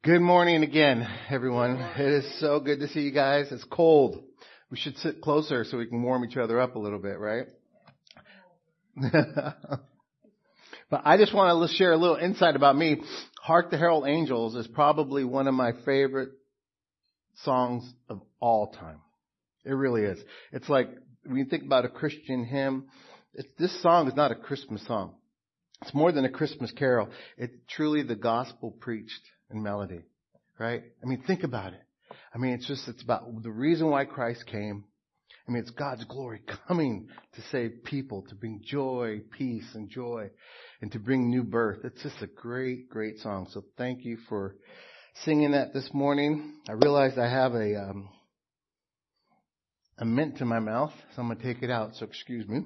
Good morning again, everyone. It is so good to see you guys. It's cold. We should sit closer so we can warm each other up a little bit, right? But I just want to share a little insight about me. Hark the Herald Angels is probably one of my favorite songs of all time. It really is. It's like, when you think about a Christian hymn, this song is not a Christmas song. It's more than a Christmas carol. It's truly the gospel preached in melody, right? I mean, think about it. I mean, it's about the reason why Christ came. I mean, it's God's glory coming to save people, to bring joy, peace, and joy, and to bring new birth. It's just a great, great song. So thank you for singing that this morning. I realized I have a mint in my mouth, so I'm going to take it out, so excuse me.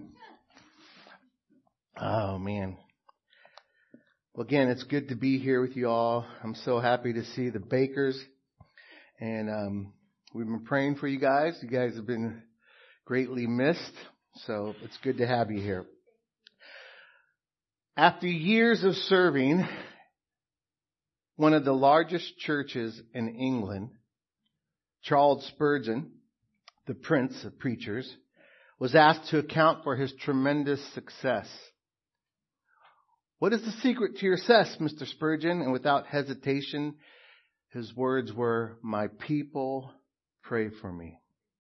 Oh, man. Well, again, it's good to be here with you all. I'm so happy to see the Bakers. And we've been praying for you guys. You guys have been greatly missed. So it's good to have you here. After years of serving one of the largest churches in England, Charles Spurgeon, the prince of preachers, was asked to account for his tremendous success. "What is the secret to your success, Mr. Spurgeon?" And without hesitation, his words were, "My people pray for me."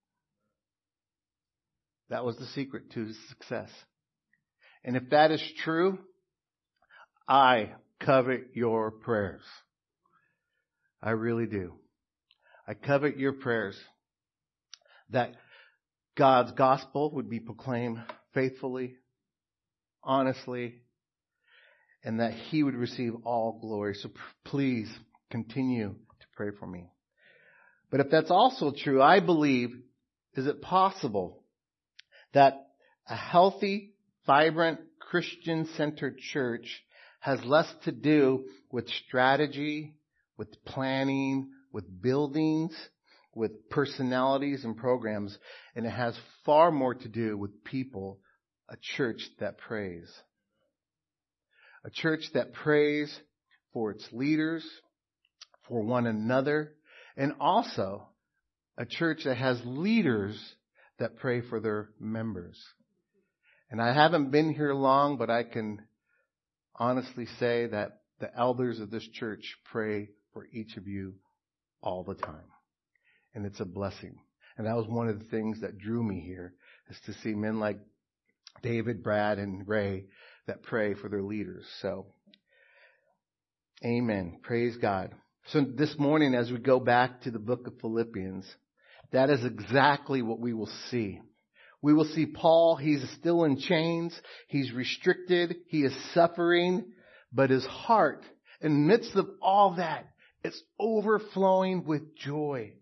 That was the secret to his success. And if that is true, I covet your prayers. I really do. I covet your prayers that God's gospel would be proclaimed faithfully, honestly, and that He would receive all glory. So please continue to pray for me. But if that's also true, I believe, is it possible that a healthy, vibrant, Christian-centered church has less to do with strategy, with planning, with buildings, with personalities and programs, and it has far more to do with people, a church that prays. A church that prays for its leaders, for one another, and also a church that has leaders that pray for their members. And I haven't been here long, but I can honestly say that the elders of this church pray for each of you all the time. And it's a blessing. And that was one of the things that drew me here, is to see men like David, Brad, and Ray that pray for their leaders. So, amen. Praise God. So this morning, as we go back to the book of Philippians, that is exactly what we will see. We will see Paul. He's still in chains. He's restricted. He is suffering. But his heart, in the midst of all that, is overflowing with joy.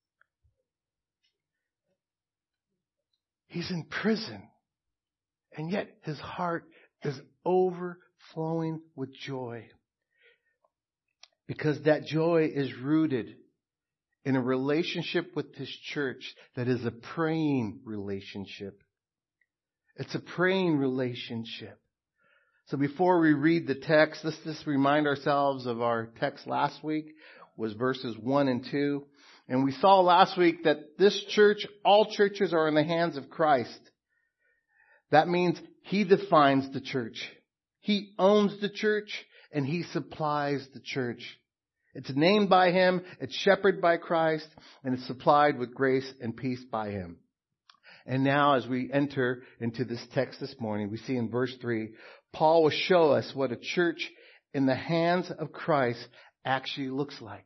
He's in prison. And yet his heart is overflowing with joy. Because that joy is rooted in a relationship with this church that is a praying relationship. It's a praying relationship. So before we read the text, let's just remind ourselves of our text last week was verses 1 and 2. And we saw last week that this church, all churches are in the hands of Christ. That means He defines the church. He owns the church and He supplies the church. It's named by Him, it's shepherded by Christ, and it's supplied with grace and peace by Him. And now as we enter into this text this morning, we see in verse 3, Paul will show us what a church in the hands of Christ actually looks like.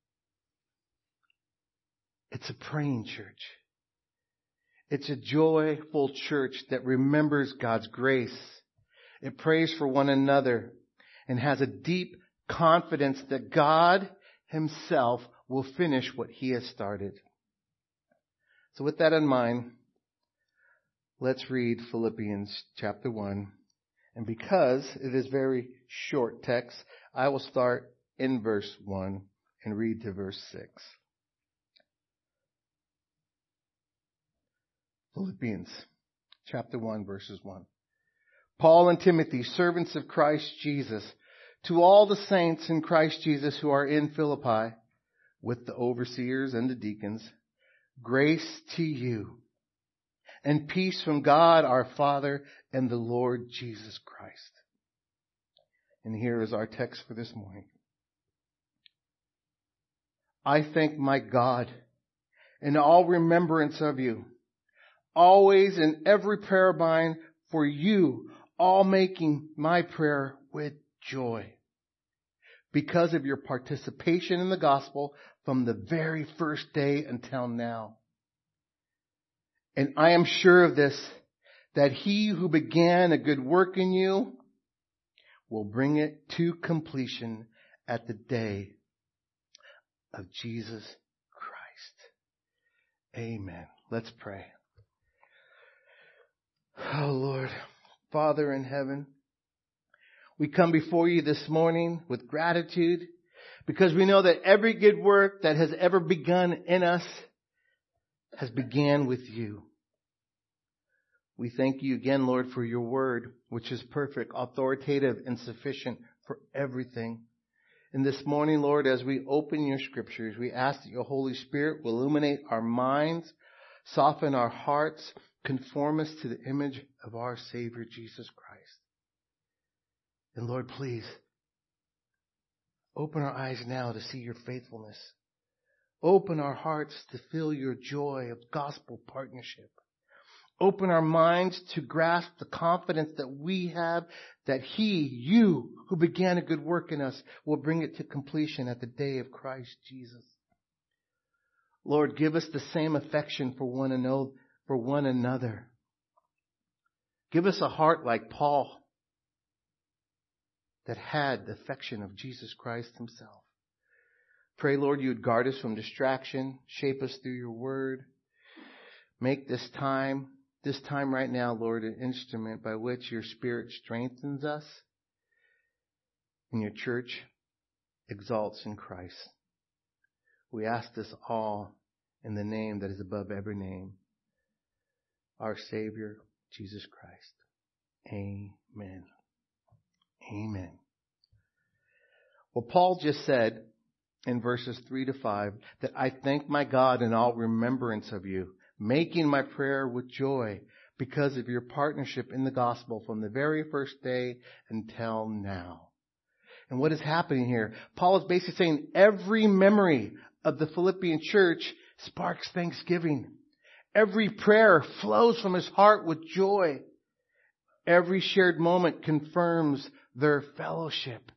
It's a praying church. It's a joyful church that remembers God's grace. It prays for one another and has a deep confidence that God Himself will finish what He has started. So with that in mind, let's read Philippians chapter 1. And because it is very short text, I will start in verse 1 and read to verse 6. Philippians chapter 1, verses 1. Paul and Timothy, servants of Christ Jesus, To all the saints in Christ Jesus who are in Philippi, with the overseers and the deacons, grace to you and peace from God our Father and the Lord Jesus Christ. And here is our text for this morning. I thank my God in all remembrance of you, always in every prayer of mine for you, all making my prayer with joy, because of your participation in the gospel from the very first day until now. And I am sure of this, that he who began a good work in you will bring it to completion at the day of Jesus Christ. Amen. Let's pray. Oh Lord, Father in heaven, we come before you this morning with gratitude because we know that every good work that has ever begun in us has began with you. We thank you again, Lord, for your word, which is perfect, authoritative, and sufficient for everything. And this morning, Lord, as we open your scriptures, we ask that your Holy Spirit will illuminate our minds, soften our hearts, conform us to the image of our Savior, Jesus Christ. And Lord, please, open our eyes now to see your faithfulness. Open our hearts to feel your joy of gospel partnership. Open our minds to grasp the confidence that we have that you, who began a good work in us, will bring it to completion at the day of Christ Jesus. Lord, give us the same affection for one another. Give us a heart like Paul that had the affection of Jesus Christ himself. Pray, Lord, you would guard us from distraction, shape us through your word. Make this time right now, Lord, an instrument by which your Spirit strengthens us and your church exalts in Christ. We ask this all in the name that is above every name, our Savior, Jesus Christ. Amen. Amen. Well, Paul just said in verses 3-5 that I thank my God in all remembrance of you, making my prayer with joy because of your partnership in the gospel from the very first day until now. And what is happening here? Paul is basically saying every memory of the Philippian church sparks thanksgiving. Every prayer flows from his heart with joy. Every shared moment confirms their fellowship.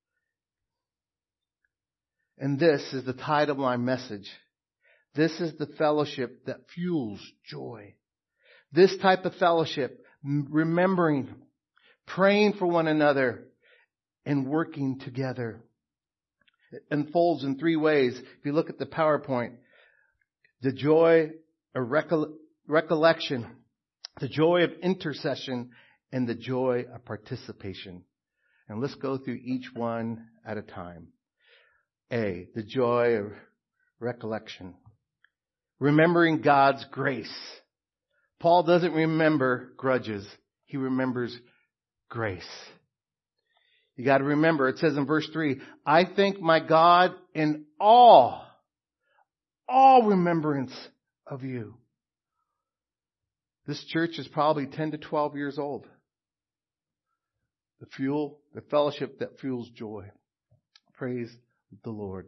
And this is the title of my message. This is the fellowship that fuels joy. This type of fellowship, remembering, praying for one another, and working together. It unfolds in 3 ways. If you look at the PowerPoint, the joy of recollection, the joy of intercession, and the joy of participation. And let's go through each one at a time. A, the joy of recollection. Remembering God's grace. Paul doesn't remember grudges. He remembers grace. You got to remember, it says in verse 3, I thank my God in all remembrance of you. This church is probably 10 to 12 years old. The fellowship that fuels joy. Praise the Lord.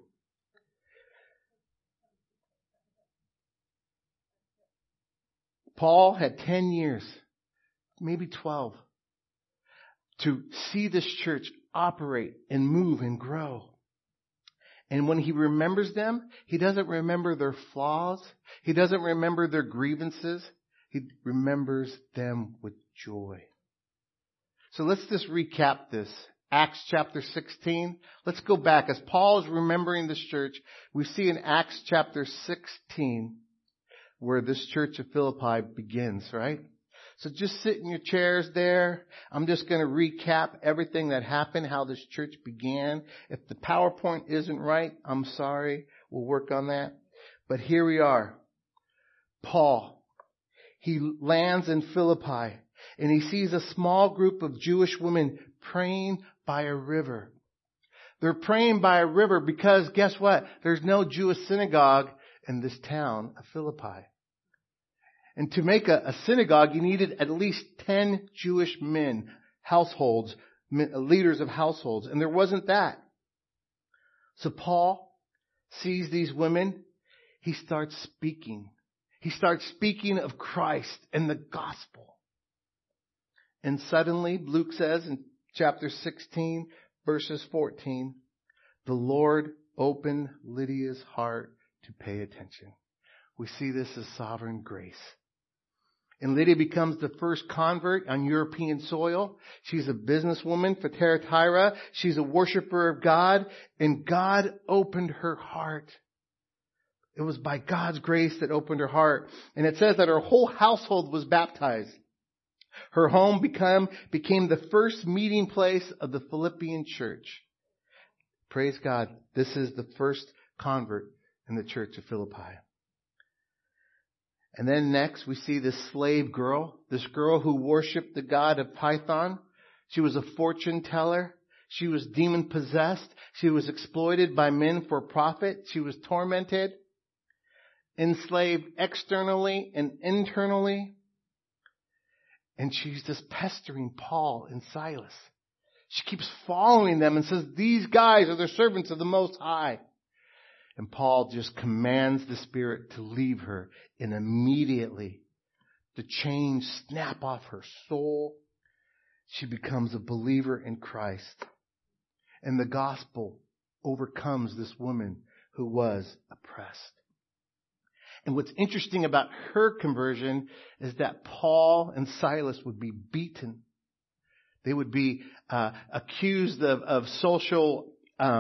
Paul had 10 years, maybe 12, to see this church operate and move and grow. And when he remembers them, he doesn't remember their flaws. He doesn't remember their grievances. He remembers them with joy. So let's just recap this. Acts chapter 16. Let's go back. As Paul is remembering this church, we see in Acts chapter 16 where this church of Philippi begins, right? So just sit in your chairs there. I'm just going to recap everything that happened, how this church began. If the PowerPoint isn't right, I'm sorry. We'll work on that. But here we are. Paul, he lands in Philippi and he sees a small group of Jewish women praying by a river. They're praying by a river because guess what? There's no Jewish synagogue in this town of Philippi. And to make a synagogue, you needed at least 10 Jewish men, households, leaders of households. And there wasn't that. So Paul sees these women. He starts speaking. He starts speaking of Christ and the gospel. And suddenly, Luke says in chapter 16, verses 14, the Lord opened Lydia's heart to pay attention. We see this as sovereign grace. And Lydia becomes the first convert on European soil. She's a businesswoman for Thyatira. She's a worshiper of God. And God opened her heart. It was by God's grace that opened her heart. And it says that her whole household was baptized. Her home became the first meeting place of the Philippian church. Praise God. This is the first convert in the church of Philippi. And then next we see this slave girl, this girl who worshiped the god of Python. She was a fortune teller. She was demon possessed. She was exploited by men for profit. She was tormented, enslaved externally and internally. And she's just pestering Paul and Silas. She keeps following them and says, these guys are the servants of the Most High. And Paul just commands the Spirit to leave her, and immediately the chains snap off her soul. She becomes a believer in Christ. And the gospel overcomes this woman who was oppressed. And what's interesting about her conversion is that Paul and Silas would be beaten. They would be accused of social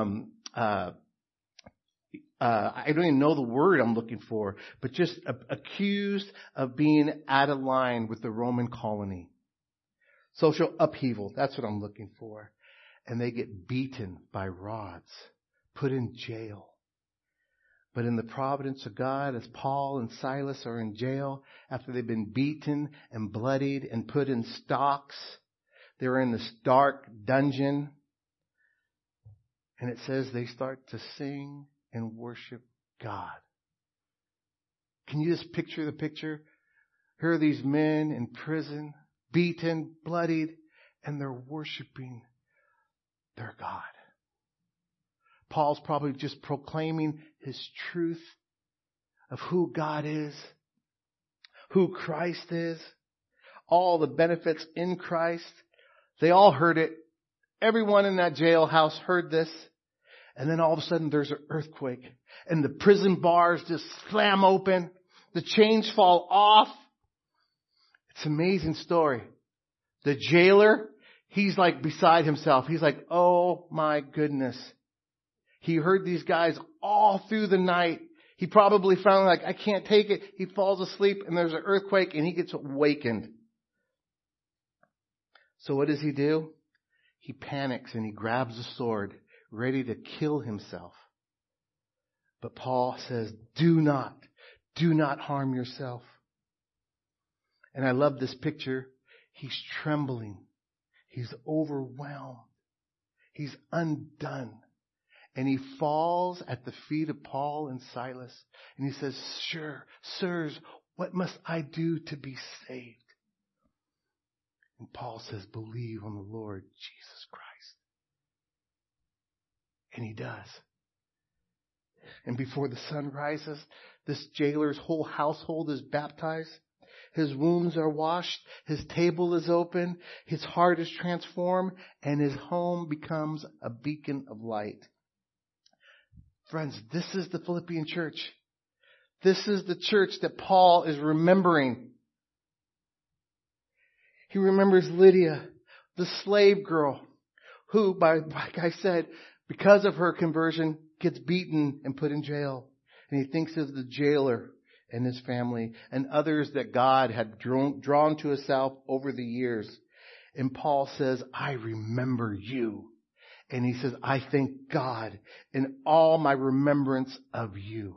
I don't even know the word I'm looking for, but just accused of being out of line with the Roman colony. Social upheaval, that's what I'm looking for. And they get beaten by rods, put in jail. But in the providence of God, as Paul and Silas are in jail, after they've been beaten and bloodied and put in stocks, they're in this dark dungeon. And it says they start to sing and worship God. Can you just picture the picture? Here are these men in prison, beaten, bloodied, and they're worshiping their God. Paul's probably just proclaiming his truth of who God is, who Christ is, all the benefits in Christ. They all heard it. Everyone in that jailhouse heard this. And then all of a sudden there's an earthquake and the prison bars just slam open. The chains fall off. It's an amazing story. The jailer, he's like beside himself. He's like, oh my goodness. He heard these guys all through the night. He probably found like, I can't take it. He falls asleep and there's an earthquake and he gets awakened. So what does he do? He panics and he grabs a sword, ready to kill himself. But Paul says, do not harm yourself. And I love this picture. He's trembling. He's overwhelmed. He's undone. And he falls at the feet of Paul and Silas. And he says, sirs, what must I do to be saved? And Paul says, believe on the Lord Jesus Christ. And he does. And before the sun rises, this jailer's whole household is baptized. His wounds are washed. His table is open. His heart is transformed. And his home becomes a beacon of light. Friends, this is the Philippian church. This is the church that Paul is remembering. He remembers Lydia, the slave girl, who, like I said, because of her conversion, gets beaten and put in jail. And he thinks of the jailer and his family and others that God had drawn to himself over the years. And Paul says, I remember you. And he says, I thank God in all my remembrance of you.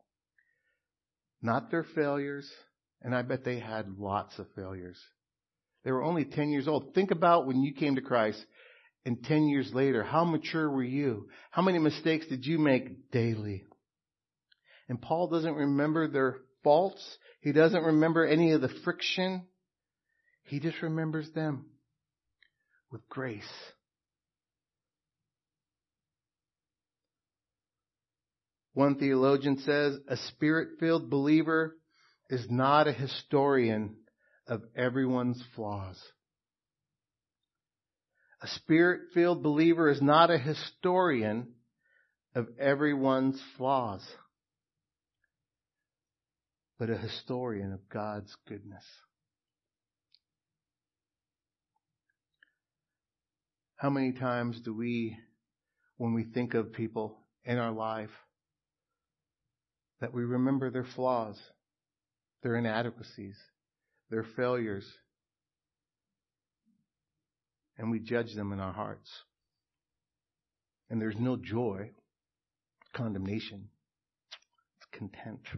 Not their failures. And I bet they had lots of failures. They were only 10 years old. Think about when you came to Christ And 10 years later, how mature were you? How many mistakes did you make daily? And Paul doesn't remember their faults. He doesn't remember any of the friction. He just remembers them with grace. One theologian says, a spirit-filled believer is not a historian of everyone's flaws. A spirit-filled believer is not a historian of everyone's flaws, but a historian of God's goodness. How many times do we, when we think of people in our life, that we remember their flaws, their inadequacies, their failures, and we judge them in our hearts? And there's no joy, condemnation. It's contempt.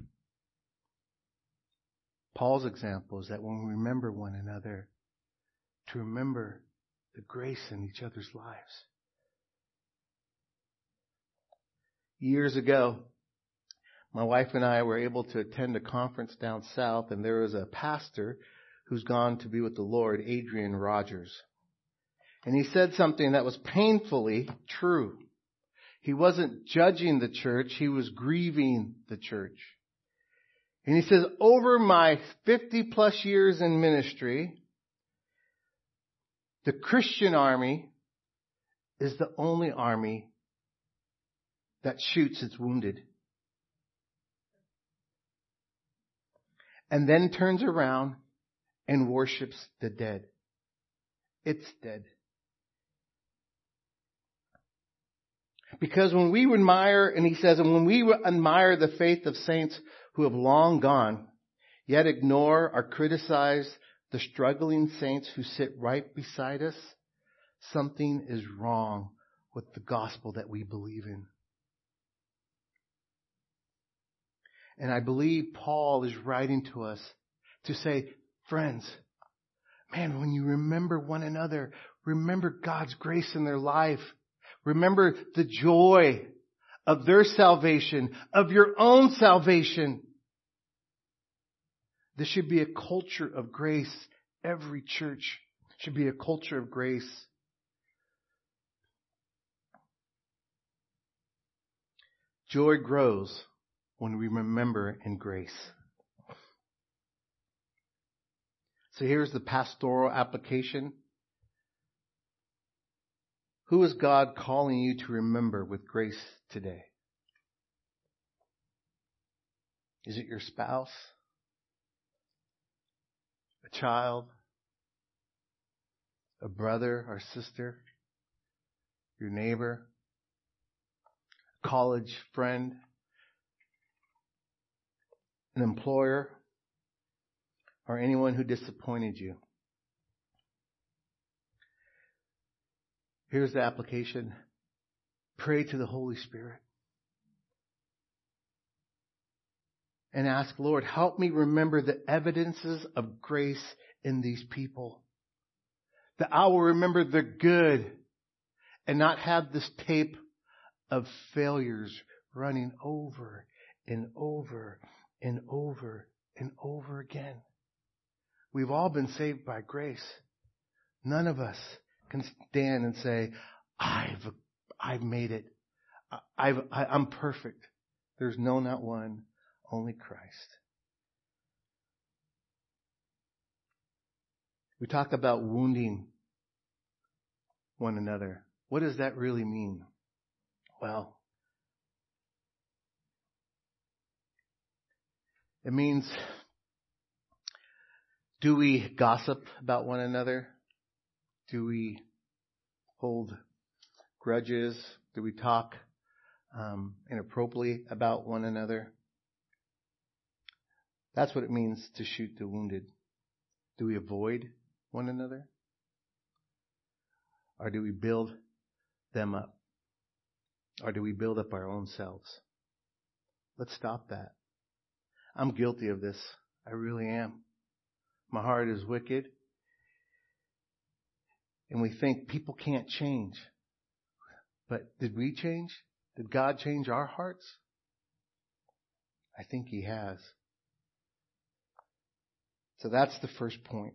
Paul's example is that when we remember one another, to remember the grace in each other's lives. Years ago, my wife and I were able to attend a conference down south, and there was a pastor who's gone to be with the Lord, Adrian Rogers. And he said something that was painfully true. He wasn't judging the church, he was grieving the church. And he says, over my 50 plus years in ministry, the Christian army is the only army that shoots its wounded. And then turns around and worships the dead. It's dead. Because when we admire, and he says, and when we admire the faith of saints who have long gone, yet ignore or criticize the struggling saints who sit right beside us, something is wrong with the gospel that we believe in. And I believe Paul is writing to us to say, friends, man, when you remember one another, remember God's grace in their life. Remember the joy of their salvation, of your own salvation. This should be a culture of grace. Every church should be a culture of grace. Joy grows when we remember in grace. So here's the pastoral application. Who is God calling you to remember with grace today? Is it your spouse? A child? A brother or sister? Your neighbor? A college friend? An employer? Or anyone who disappointed you? Here's the application. Pray to the Holy Spirit. And ask, Lord, help me remember the evidences of grace in these people. That I will remember the good and not have this tape of failures running over and over and over and over again. We've all been saved by grace. None of us can stand and say, I've made it. I'm perfect. There's no, not one, only Christ. We talk about wounding one another. What does that really mean? Well, it means, do we gossip about one another? Do we hold grudges? Do we talk inappropriately about one another? That's what it means to shoot the wounded. Do we avoid one another? Or do we build them up? Or do we build up our own selves? Let's stop that. I'm guilty of this. I really am. My heart is wicked. And we think people can't change. But did we change? Did God change our hearts? I think He has. So that's the first point.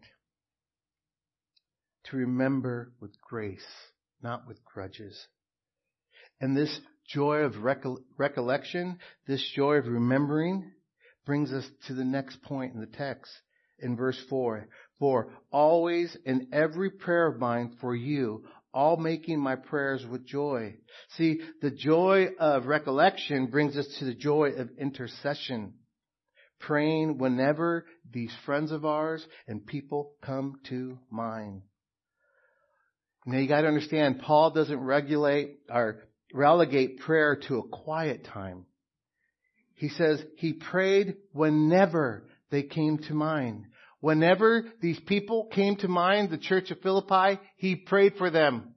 To remember with grace, not with grudges. And this joy of recollection, this joy of remembering, brings us to the next point in the text in verse 4. For always in every prayer of mine for you, all making my prayers with joy. See, the joy of recollection brings us to the joy of intercession. Praying whenever these friends of ours and people come to mind. Now you got to understand, Paul doesn't relegate prayer to a quiet time. He says he prayed whenever they came to mind. Whenever these people came to mind, the church of Philippi, he prayed for them.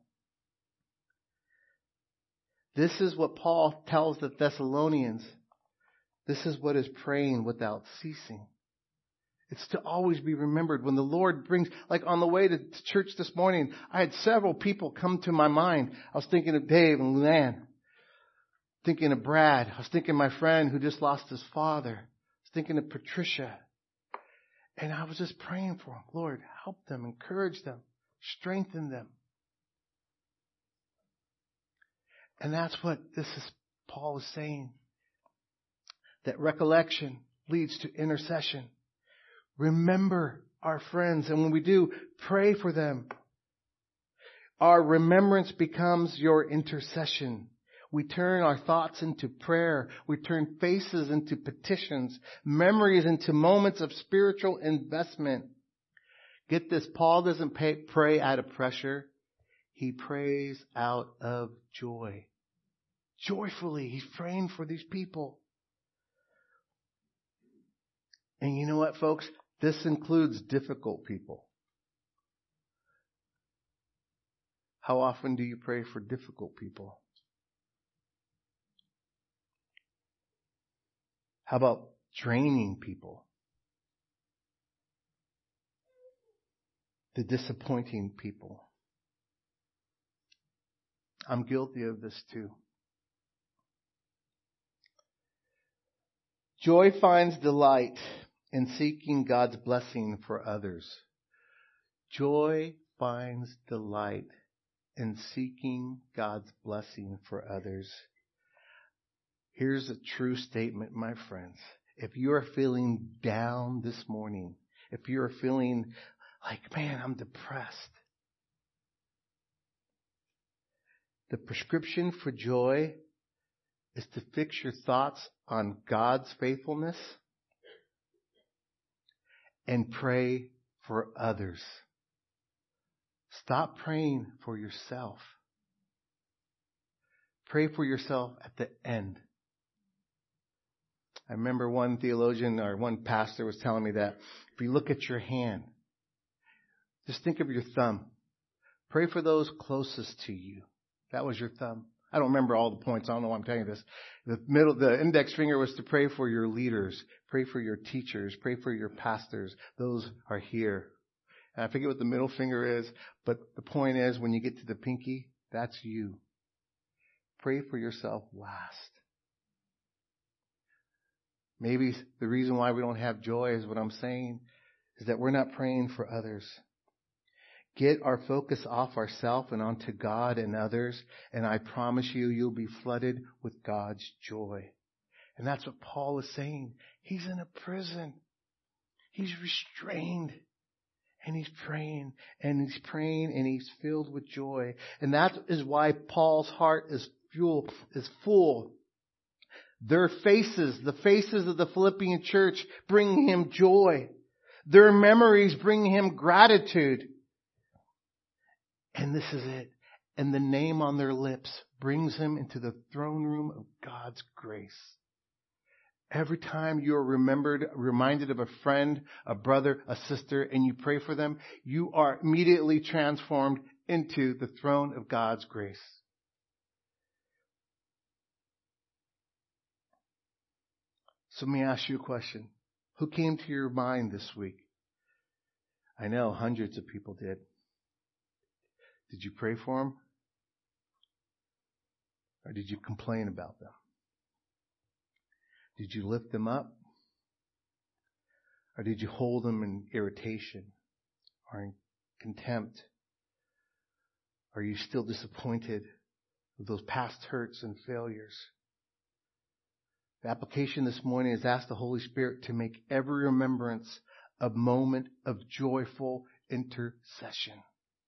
This is what Paul tells the Thessalonians. This is what is praying without ceasing. It's to always be remembered. When the Lord brings, like on the way to church this morning, I had several people come to my mind. I was thinking of Dave and Luann. Thinking of Brad. I was thinking of my friend who just lost his father. I was thinking of Patricia. And I was just praying for them. Lord, help them, encourage them, strengthen them. And that's what Paul is saying. That recollection leads to intercession. Remember our friends. And when we do, pray for them. Our remembrance becomes your intercession. We turn our thoughts into prayer. We turn faces into petitions. Memories into moments of spiritual investment. Get this, Paul doesn't pray out of pressure. He prays out of joy. Joyfully, he's praying for these people. And you know what, folks? This includes difficult people. How often do you pray for difficult people? How about draining people? The disappointing people. I'm guilty of this too. Joy finds delight in seeking God's blessing for others. Joy finds delight in seeking God's blessing for others. Here's a true statement, my friends. If you are feeling down this morning, if you're feeling like, man, I'm depressed, the prescription for joy is to fix your thoughts on God's faithfulness and pray for others. Stop praying for yourself. Pray for yourself at the end. I remember one theologian or one pastor was telling me that if you look at your hand, just think of your thumb. Pray for those closest to you. That was your thumb. I don't remember all the points. I don't know why I'm telling you this. The index finger was to pray for your leaders, pray for your teachers, pray for your pastors. Those are here. And I forget what the middle finger is, but the point is when you get to the pinky, that's you. Pray for yourself last. Maybe the reason why we don't have joy is what I'm saying is that we're not praying for others. Get our focus off ourselves and onto God and others, and I promise you, you'll be flooded with God's joy. And that's what Paul is saying. He's in a prison. He's restrained. And he's praying, and he's praying, and he's filled with joy. And that is why Paul's heart is full. Their faces, the faces of the Philippian church, bring him joy. Their memories bring him gratitude. And this is it. And the name on their lips brings him into the throne room of God's grace. Every time you are reminded of a friend, a brother, a sister, and you pray for them, you are immediately transformed into the throne of God's grace. So let me ask you a question. Who came to your mind this week? I know hundreds of people did. Did you pray for them? Or did you complain about them? Did you lift them up? Or did you hold them in irritation or in contempt? Are you still disappointed with those past hurts and failures? The application this morning is ask the Holy Spirit to make every remembrance a moment of joyful intercession.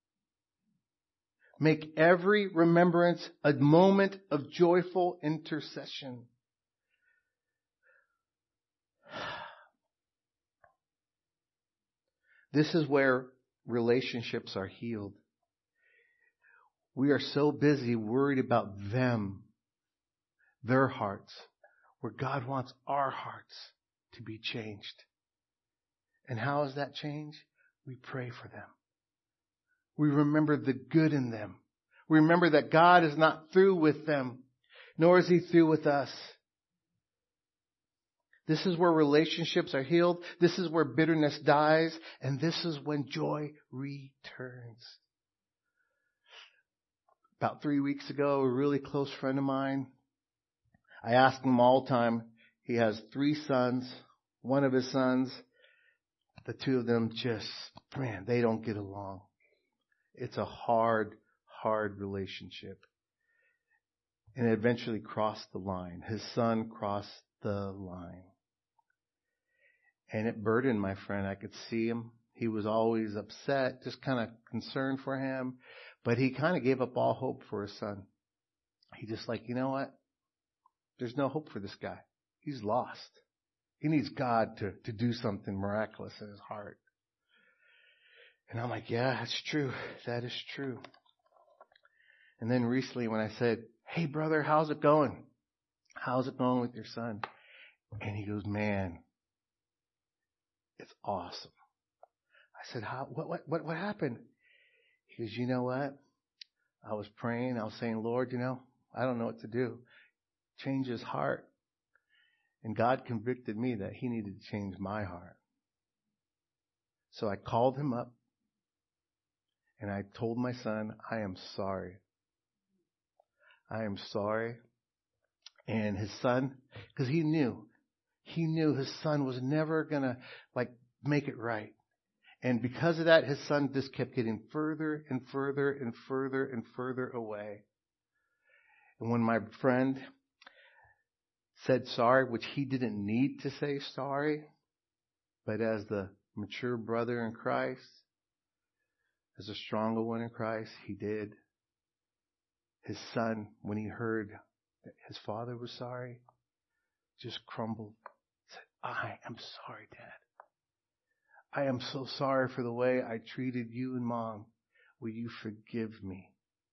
Make every remembrance a moment of joyful intercession. This is where relationships are healed. We are so busy worried about them, their hearts, where God wants our hearts to be changed. And how is that change? We pray for them. We remember the good in them. We remember that God is not through with them, nor is He through with us. This is where relationships are healed. This is where bitterness dies. And this is when joy returns. About 3 weeks ago, a really close friend of mine, I ask him all the time. He has 3 sons. One of his sons, the 2 of them they don't get along. It's a hard relationship. And it eventually crossed the line. His son crossed the line. And it burdened my friend. I could see him. He was always upset, just kind of concerned for him. But he kind of gave up all hope for his son. He just you know what? There's no hope for this guy. He's lost. He needs God to do something miraculous in his heart. And I'm like, yeah, that's true. That is true. And then recently when I said, hey brother, how's it going? How's it going with your son? And he goes, man, it's awesome. I said, what happened? He goes, you know what? I was praying. I was saying, Lord, I don't know what to do. Change his heart. And God convicted me that he needed to change my heart. So I called him up and I told my son, I am sorry. I am sorry. And his son, because he knew his son was never going to make it right. And because of that, his son just kept getting further and further and further and further away. And when my friend said sorry, which he didn't need to say sorry, but as the mature brother in Christ, as a stronger one in Christ, he did. His son, when he heard that his father was sorry, just crumbled. Said, I am sorry, Dad. I am so sorry for the way I treated you and Mom. Will you forgive me?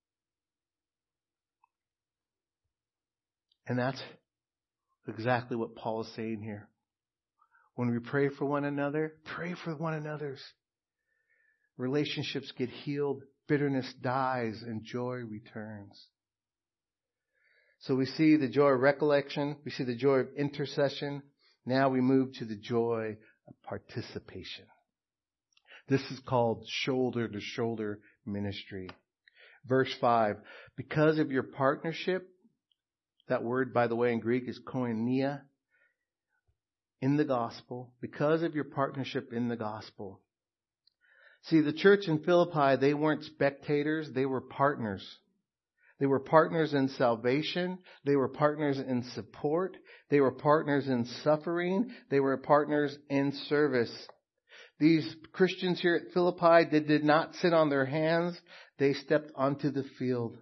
And that's exactly what Paul is saying here. When we pray for one another, pray for one another's. Relationships get healed, bitterness dies, and joy returns. So we see the joy of recollection, we see the joy of intercession. Now we move to the joy of participation. This is called shoulder-to-shoulder ministry. Verse 5, because of your partnership, that word, by the way, in Greek is koinonia, in the gospel, because of your partnership in the gospel. See, the church in Philippi, they weren't spectators, they were partners. They were partners in salvation. They were partners in support. They were partners in suffering. They were partners in service. These Christians here at Philippi, they did not sit on their hands. They stepped onto the field.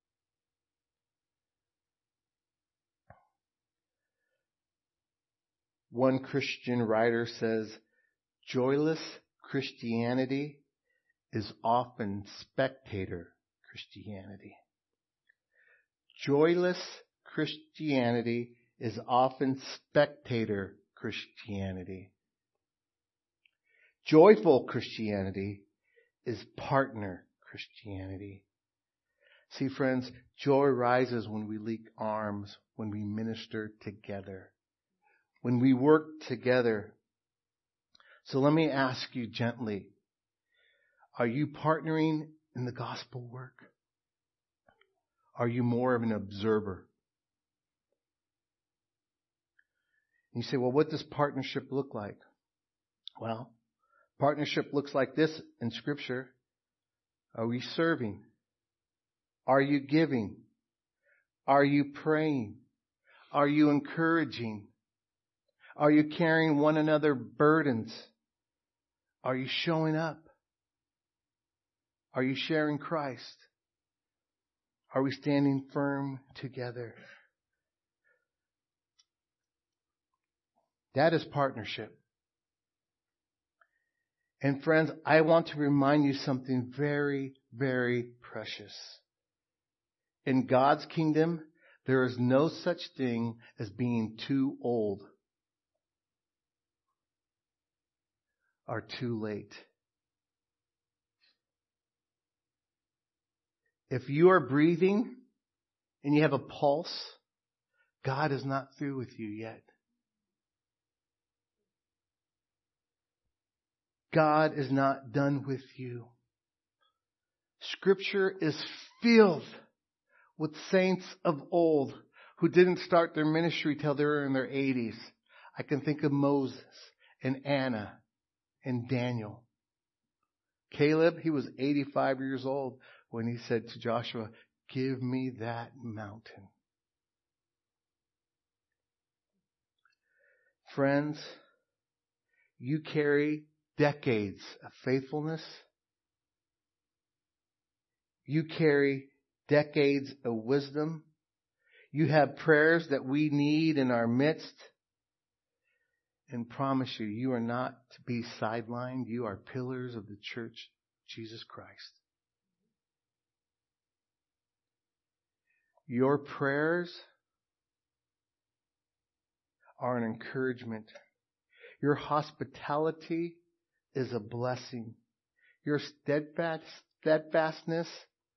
One Christian writer says, joyless Christianity is often spectator Christianity. Joyless Christianity is often spectator Christianity. Joyful Christianity is partner Christianity. See, friends, joy rises when we link arms, when we minister together, when we work together. So let me ask you gently, are you partnering in the gospel work? Are you more of an observer? You say, well, what does partnership look like? Well, partnership looks like this in Scripture. Are we serving? Are you giving? Are you praying? Are you encouraging? Are you carrying one another burdens? Are you showing up? Are you sharing Christ? Are we standing firm together? That is partnership. And friends, I want to remind you something very, very precious. In God's kingdom, there is no such thing as being too old or too late. If you are breathing and you have a pulse, God is not through with you yet. God is not done with you. Scripture is filled with saints of old who didn't start their ministry till they were in their 80s. I can think of Moses and Anna and Daniel. Caleb, he was 85 years old when he said to Joshua, "Give me that mountain." Friends, you carry decades of faithfulness. You carry decades of wisdom. You have prayers that we need in our midst. And promise you, you are not to be sidelined. You are pillars of the church, Jesus Christ. Your prayers are an encouragement. Your hospitality is a blessing. Your steadfastness,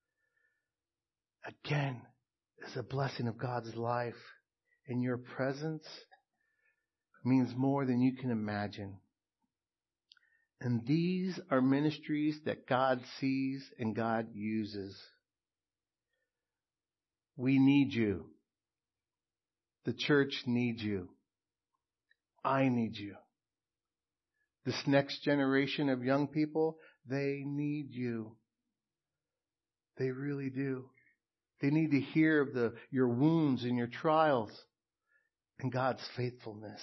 again, is a blessing of God's life. And your presence means more than you can imagine. And these are ministries that God sees and God uses. We need you. The church needs you. I need you. This next generation of young people, they need you. They really do. They need to hear of your wounds and your trials and God's faithfulness.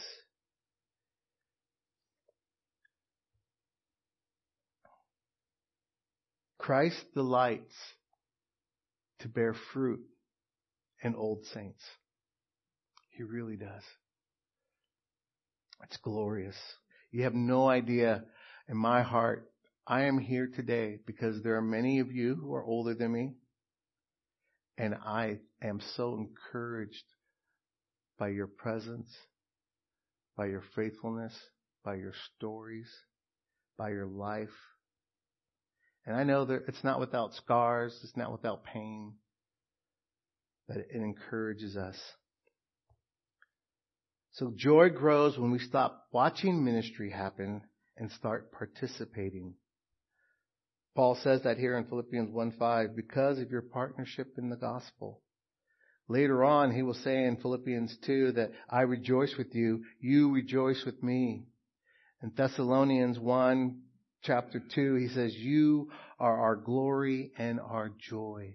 Christ delights to bear fruit in old saints. He really does. It's glorious. You have no idea. In my heart, I am here today because there are many of you who are older than me. And I am so encouraged by your presence, by your faithfulness, by your stories, by your life. And I know that it's not without scars, it's not without pain, but it encourages us. So joy grows when we stop watching ministry happen and start participating. Paul says that here in Philippians 1:5, because of your partnership in the gospel. Later on, he will say in Philippians 2 that I rejoice with you, you rejoice with me. In Thessalonians 1, chapter 2, he says, you are our glory and our joy.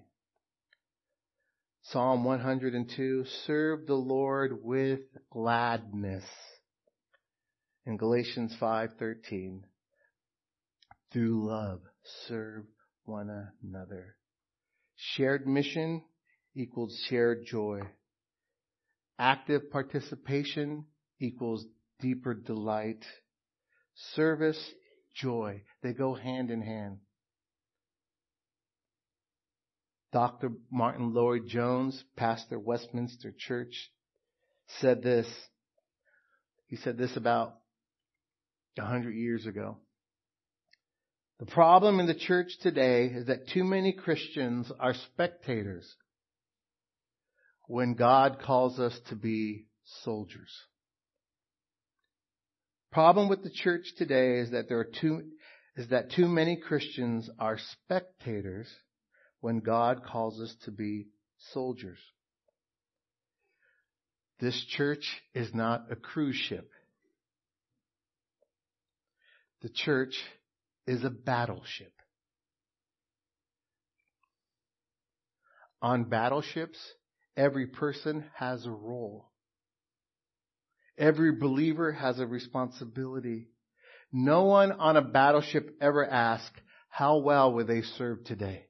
Psalm 102, serve the Lord with gladness. In Galatians 5:13, through love, serve one another. Shared mission equals shared joy. Active participation equals deeper delight. Service, joy. They go hand in hand. Dr. Martin Lloyd-Jones, pastor Westminster Church, said this. He said this about 100 years ago. The problem in the church today is that too many Christians are spectators when God calls us to be soldiers. Problem with the church today is that is that too many Christians are spectators when God calls us to be soldiers. This church is not a cruise ship. The church is a battleship. On battleships, every person has a role. Every believer has a responsibility. No one on a battleship ever asks, how well will they serve today?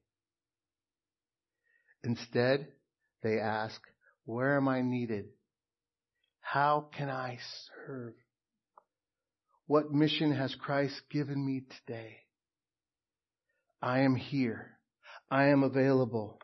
Instead, they ask, where am I needed? How can I serve? What mission has Christ given me today? I am here. I am available.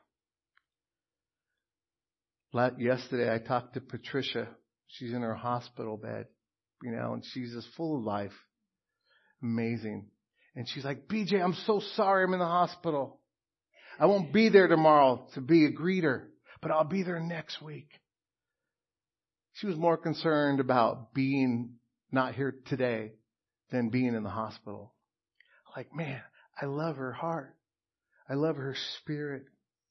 Yesterday I talked to Patricia. She's in her hospital bed, and she's just full of life. Amazing. And she's like, BJ, I'm so sorry I'm in the hospital. I won't be there tomorrow to be a greeter, but I'll be there next week. She was more concerned about being not here today than being in the hospital. Like, man, I love her heart. I love her spirit.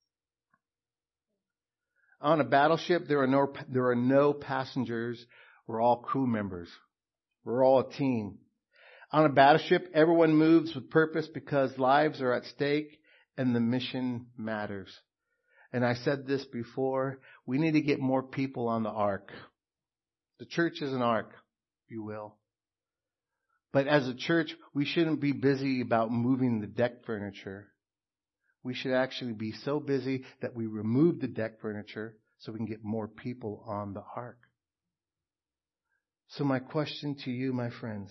On a battleship, there are no passengers. We're all crew members. We're all a team. On a battleship, everyone moves with purpose because lives are at stake and the mission matters. And I said this before, we need to get more people on the ark. The church is an ark, if you will. But as a church, we shouldn't be busy about moving the deck furniture. We should actually be so busy that we remove the deck furniture so we can get more people on the ark. So my question to you, my friends,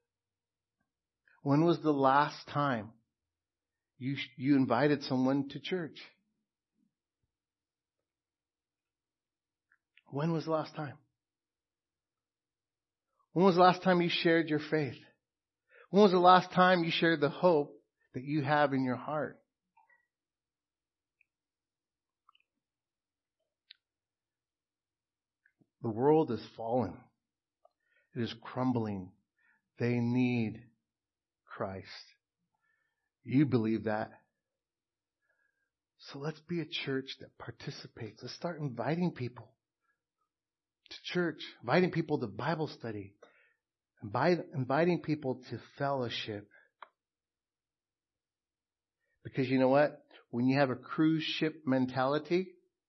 when was the last time you invited someone to church? When was the last time? When was the last time you shared your faith? When was the last time you shared the hope that you have in your heart? The world is fallen. It is crumbling. They need Christ. You believe that. So let's be a church that participates. Let's start inviting people to church, inviting people to Bible study, inviting people to fellowship. Because you know what? When you have a cruise ship mentality,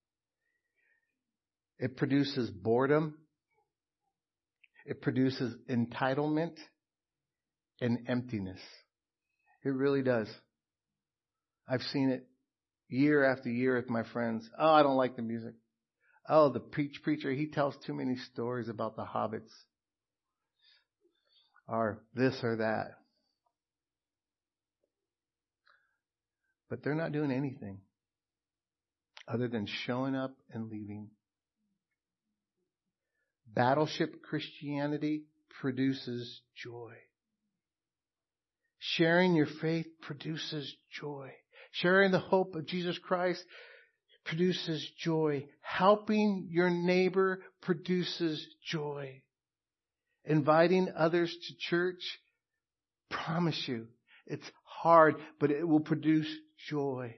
it produces boredom. It produces entitlement and emptiness. It really does. I've seen it year after year with my friends. Oh, I don't like the music. Oh, the preacher, he tells too many stories about the hobbits. Or this or that. But they're not doing anything other than showing up and leaving. Battleship Christianity produces joy. Sharing your faith produces joy. Sharing the hope of Jesus Christ produces joy. Helping your neighbor produces joy. Inviting others to church, promise you, it's hard, but it will produce joy.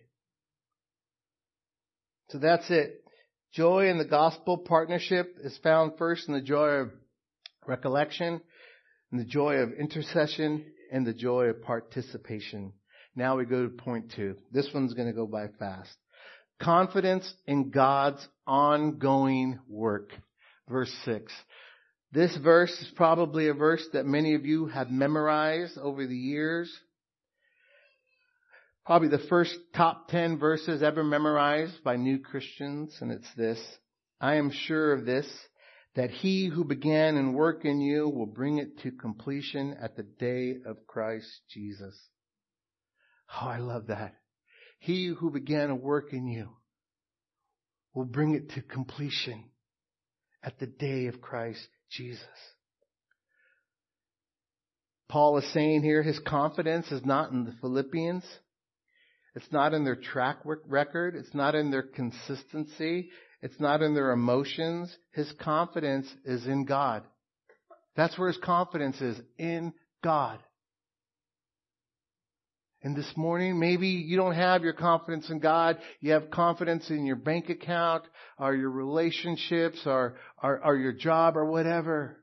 So that's it. Joy in the gospel partnership is found first in the joy of recollection, in the joy of intercession, and the joy of participation. Now we go to point 2. This one's going to go by fast. Confidence in God's ongoing work. Verse 6. This verse is probably a verse that many of you have memorized over the years. Probably the first top 10 verses ever memorized by new Christians, and it's this. I am sure of this, that he who began and work in you will bring it to completion at the day of Christ Jesus. Oh, I love that. He who began a work in you will bring it to completion at the day of Christ Jesus. Paul is saying here his confidence is not in the Philippians. It's not in their track record. It's not in their consistency. It's not in their emotions. His confidence is in God. That's where his confidence is, in God. And this morning, maybe you don't have your confidence in God. You have confidence in your bank account or your relationships or your job or whatever.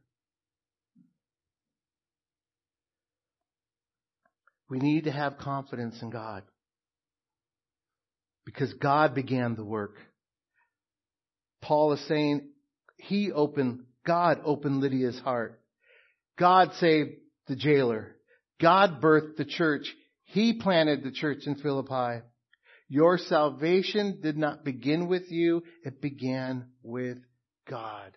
We need to have confidence in God because God began the work. Paul is saying God opened Lydia's heart. God saved the jailer. God birthed the church. He planted the church in Philippi. Your salvation did not begin with you. It began with God.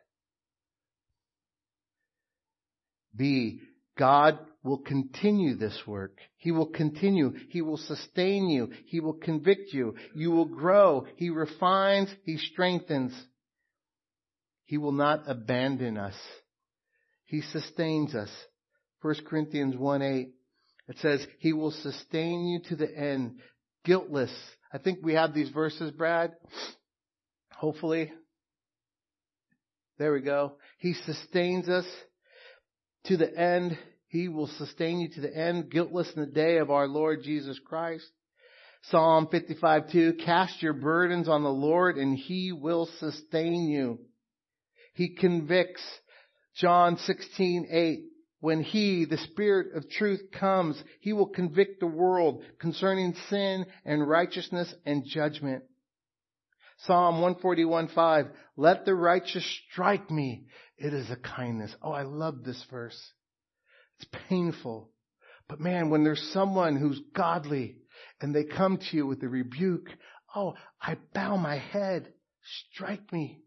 B, God will continue this work. He will continue. He will sustain you. He will convict you. You will grow. He refines. He strengthens. He will not abandon us. He sustains us. 1 Corinthians 1:8. It says, He will sustain you to the end, guiltless. I think we have these verses, Brad. Hopefully. There we go. He sustains us to the end. He will sustain you to the end, guiltless in the day of our Lord Jesus Christ. Psalm 55:2, cast your burdens on the Lord and He will sustain you. He convicts. John 16:8, when He, the Spirit of truth, comes, He will convict the world concerning sin and righteousness and judgment. Psalm 141:5, let the righteous strike me. It is a kindness. Oh, I love this verse. It's painful. But man, when there's someone who's godly and they come to you with a rebuke, oh, I bow my head. Strike me.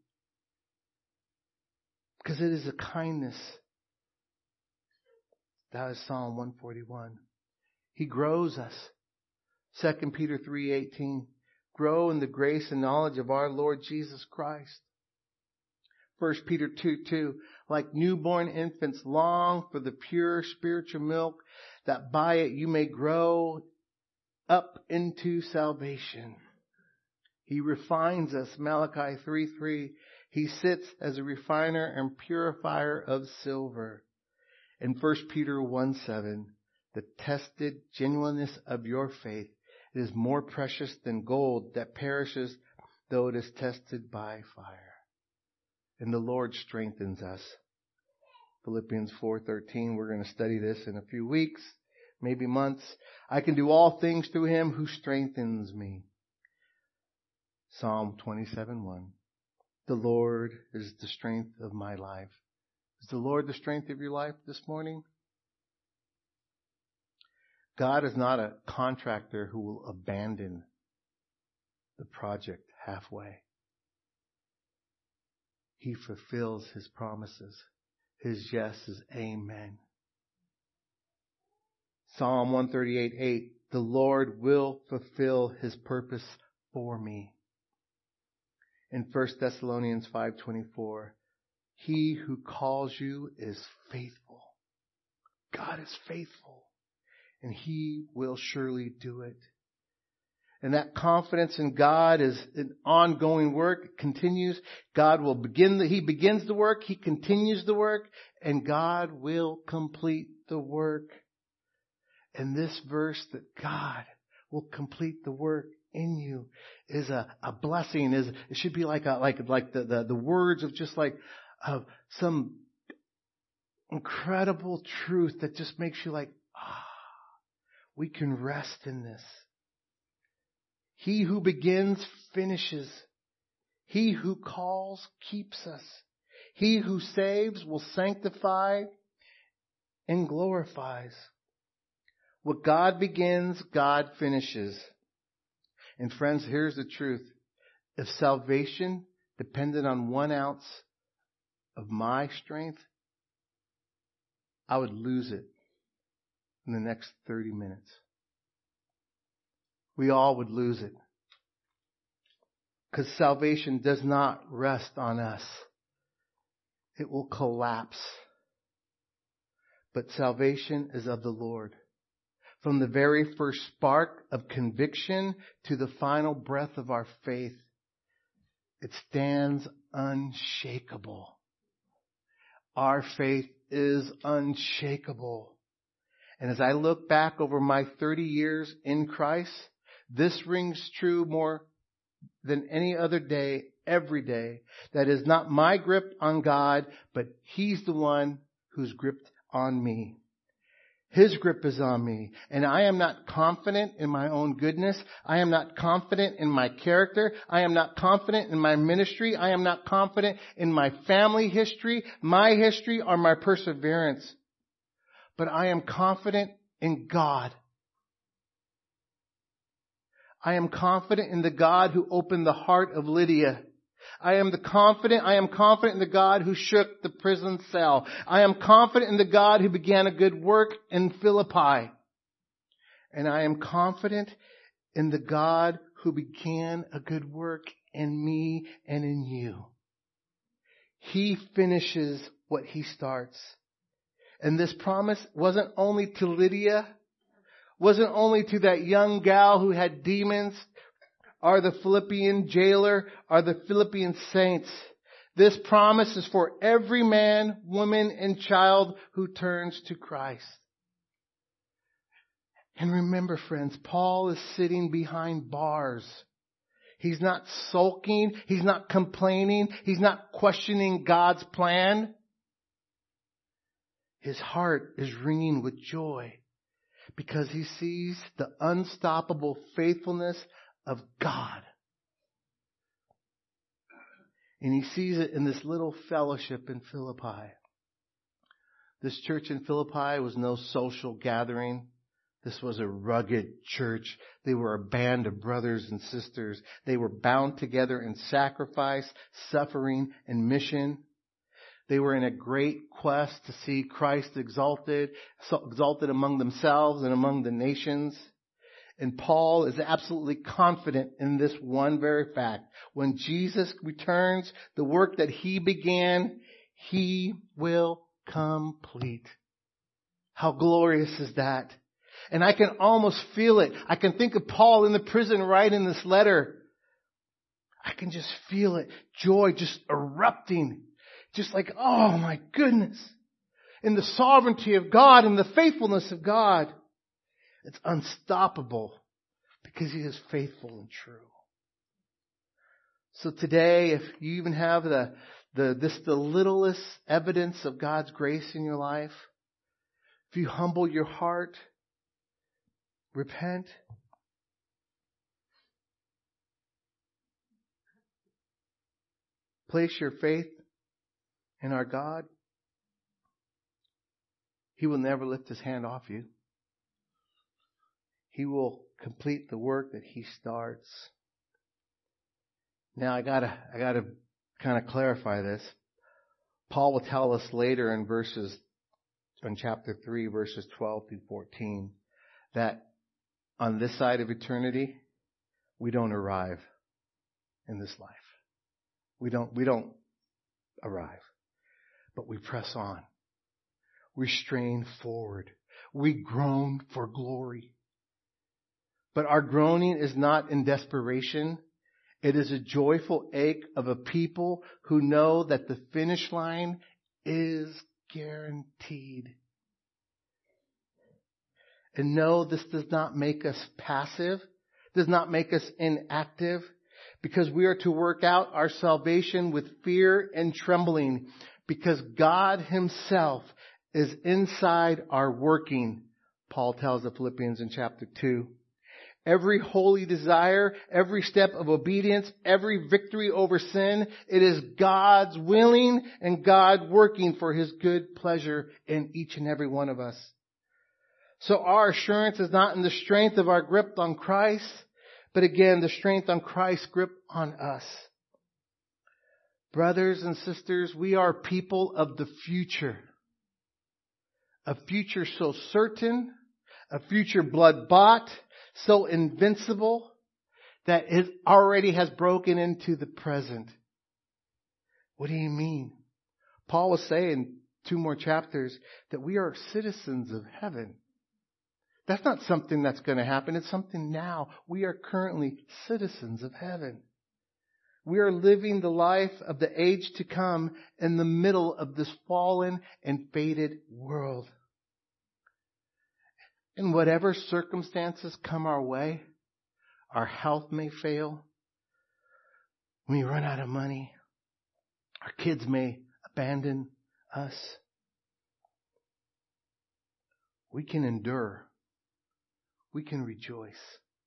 Because it is a kindness. That is Psalm 141. He grows us. 2 Peter 3:18. Grow in the grace and knowledge of our Lord Jesus Christ. 1 Peter 2:2. Like newborn infants, long for the pure spiritual milk, that by it you may grow up into salvation. He refines us. Malachi 3:3. He sits as a refiner and purifier of silver. In 1 Peter 1:7, the tested genuineness of your faith is more precious than gold that perishes, though it is tested by fire. And the Lord strengthens us. Philippians 4:13, we're going to study this in a few weeks, maybe months. I can do all things through Him who strengthens me. Psalm 27:1. The Lord is the strength of my life. Is the Lord the strength of your life this morning? God is not a contractor who will abandon the project halfway. He fulfills His promises. His yes is amen. Psalm 138:8. The Lord will fulfill His purpose for me. In 1 Thessalonians 5:24, He who calls you is faithful. God is faithful, and He will surely do it. And that confidence in God is an ongoing work. It continues. He begins the work, He continues the work, and God will complete the work. And this verse that God will complete the work in you is a blessing. It should be like the words of just like some incredible truth that just makes you like, we can rest in this. He who begins finishes. He who calls keeps us. He who saves will sanctify and glorifies. What God begins, God finishes. And friends, here's the truth. If salvation depended on 1 ounce of my strength, I would lose it in the next 30 minutes. We all would lose it. Because salvation does not rest on us. It will collapse. But salvation is of the Lord. From the very first spark of conviction to the final breath of our faith, it stands unshakable. Our faith is unshakable. And as I look back over my 30 years in Christ, this rings true more than any other day, every day. That is not my grip on God, but He's the one who's gripped on me. His grip is on me. And I am not confident in my own goodness. I am not confident in my character. I am not confident in my ministry. I am not confident in my family history, my history, or my perseverance. But I am confident in God. I am confident in the God who opened the heart of Lydia. I am confident in the God who shook the prison cell. I am confident in the God who began a good work in Philippi. And I am confident in the God who began a good work in me and in you. He finishes what He starts. And this promise wasn't only to Lydia, wasn't only to that young gal who had demons, or the Philippian jailer, or the Philippian saints. This promise is for every man, woman, and child who turns to Christ. And remember, friends, Paul is sitting behind bars. He's not sulking. He's not complaining. He's not questioning God's plan. His heart is ringing with joy because he sees the unstoppable faithfulness of God. And he sees it in this little fellowship in Philippi. This church in Philippi was no social gathering. This was a rugged church. They were a band of brothers and sisters. They were bound together in sacrifice, suffering, and mission. They were in a great quest to see Christ exalted among themselves and among the nations. And Paul is absolutely confident in this one very fact. When Jesus returns, the work that He began, He will complete. How glorious is that? And I can almost feel it. I can think of Paul in the prison writing this letter. I can just feel it. Joy just erupting. Just like, oh my goodness. In the sovereignty of God and the faithfulness of God. It's unstoppable because He is faithful and true. So today, if you even have the littlest evidence of God's grace in your life, if you humble your heart, repent, place your faith in our God, He will never lift His hand off you. He will complete the work that He starts. Now I gotta kind of clarify this. Paul will tell us later in chapter 3, verses 12 through 14, that on this side of eternity, we don't arrive in this life. We don't arrive, but we press on. We strain forward. We groan for glory. But our groaning is not in desperation. It is a joyful ache of a people who know that the finish line is guaranteed. And no, this does not make us passive, does not make us inactive, because we are to work out our salvation with fear and trembling, because God Himself is inside our working, Paul tells the Philippians in chapter 2. Every holy desire, every step of obedience, every victory over sin, it is God's willing and God working for His good pleasure in each and every one of us. So our assurance is not in the strength of our grip on Christ, but again, the strength on Christ's grip on us. Brothers and sisters, we are people of the future. A future so certain, a future blood-bought, so invincible that it already has broken into the present. What do you mean? Paul was saying 2 more chapters that we are citizens of heaven. That's not something that's going to happen. It's something now. We are currently citizens of heaven. We are living the life of the age to come in the middle of this fallen and faded world. And whatever circumstances come our way, our health may fail, we run out of money, our kids may abandon us, we can endure. We can rejoice.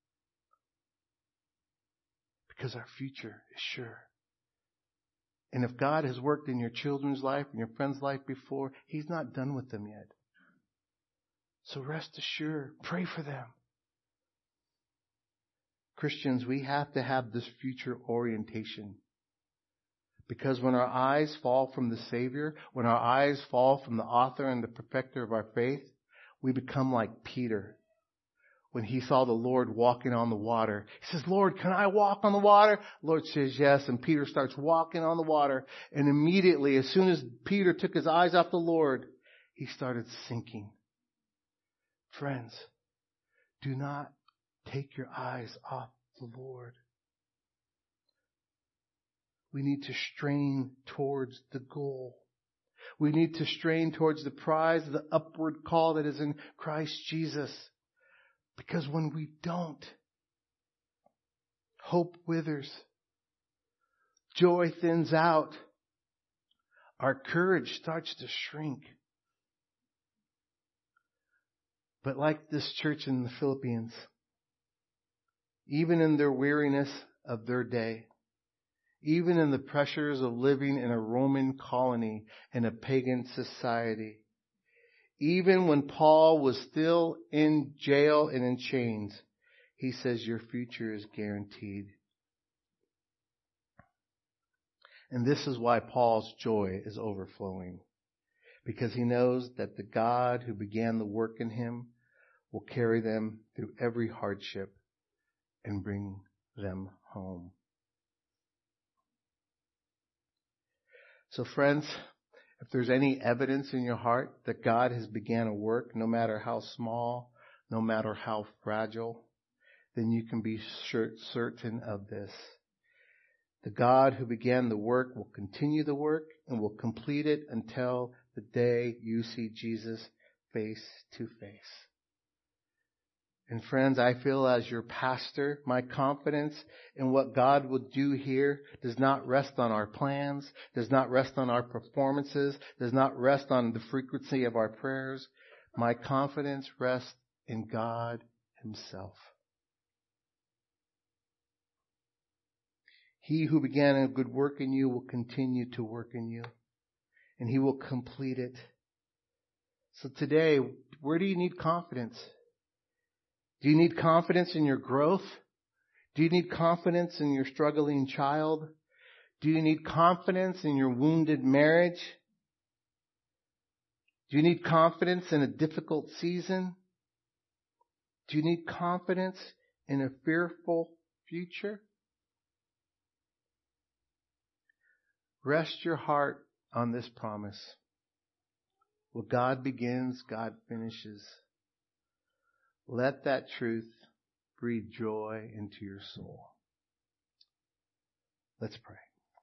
Because our future is sure. And if God has worked in your children's life and your friend's life before, He's not done with them yet. So rest assured, pray for them. Christians, we have to have this future orientation. Because when our eyes fall from the Savior, when our eyes fall from the author and the perfecter of our faith, we become like Peter. When he saw the Lord walking on the water, he says, Lord, can I walk on the water? The Lord says yes, and Peter starts walking on the water. And immediately, as soon as Peter took his eyes off the Lord, he started sinking. Friends, do not take your eyes off the Lord. We need to strain towards the goal. We need to strain towards the prize of the upward call that is in Christ Jesus. Because when we don't, hope withers. Joy thins out. Our courage starts to shrink. But like this church in the Philippines, even in their weariness of their day, even in the pressures of living in a Roman colony in a pagan society, even when Paul was still in jail and in chains, he says your future is guaranteed. And this is why Paul's joy is overflowing. Because he knows that the God who began the work in him will carry them through every hardship and bring them home. So friends, if there's any evidence in your heart that God has began a work, no matter how small, no matter how fragile, then you can be certain of this. The God who began the work will continue the work and will complete it until the day you see Jesus face to face. And friends, I feel as your pastor, my confidence in what God will do here does not rest on our plans, does not rest on our performances, does not rest on the frequency of our prayers. My confidence rests in God Himself. He who began a good work in you will continue to work in you, and He will complete it. So today, where do you need confidence? Do you need confidence in your growth? Do you need confidence in your struggling child? Do you need confidence in your wounded marriage? Do you need confidence in a difficult season? Do you need confidence in a fearful future? Rest your heart on this promise. What God begins, God finishes. Let that truth breathe joy into your soul. Let's pray.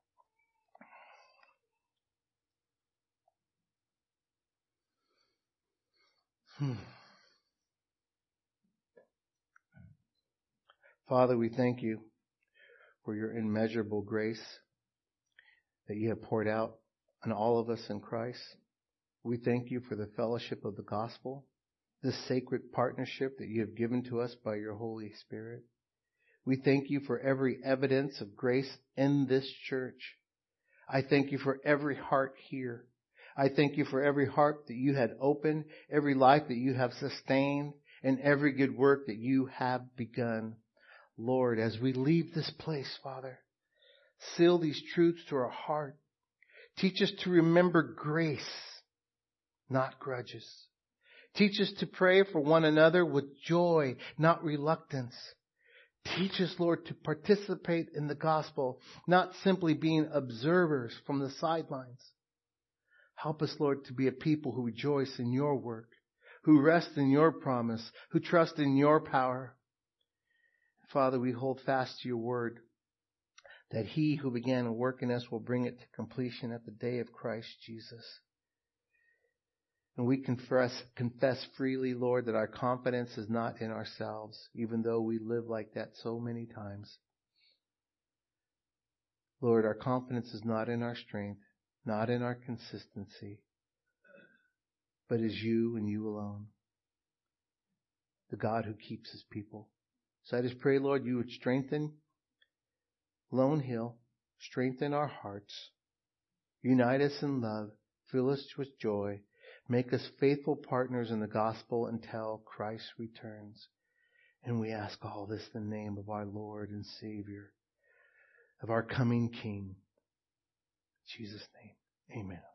Father, we thank you for your immeasurable grace that you have poured out on all of us in Christ. We thank you for the fellowship of the gospel, this sacred partnership that you have given to us by your Holy Spirit. We thank you for every evidence of grace in this church. I thank you for every heart here. I thank you for every heart that you had opened, every life that you have sustained, and every good work that you have begun. Lord, as we leave this place, Father, seal these truths to our heart. Teach us to remember grace, not grudges. Teach us to pray for one another with joy, not reluctance. Teach us, Lord, to participate in the gospel, not simply being observers from the sidelines. Help us, Lord, to be a people who rejoice in your work, who rest in your promise, who trust in your power. Father, we hold fast to your word, that he who began a work in us will bring it to completion at the day of Christ Jesus. And we confess freely, Lord, that our confidence is not in ourselves, even though we live like that so many times. Lord, our confidence is not in our strength, not in our consistency, but is you and you alone, the God who keeps his people. So I just pray, Lord, you would strengthen Lone Hill, strengthen our hearts, unite us in love, fill us with joy, make us faithful partners in the gospel until Christ returns. And we ask all this in the name of our Lord and Savior, of our coming King. In Jesus' name, amen.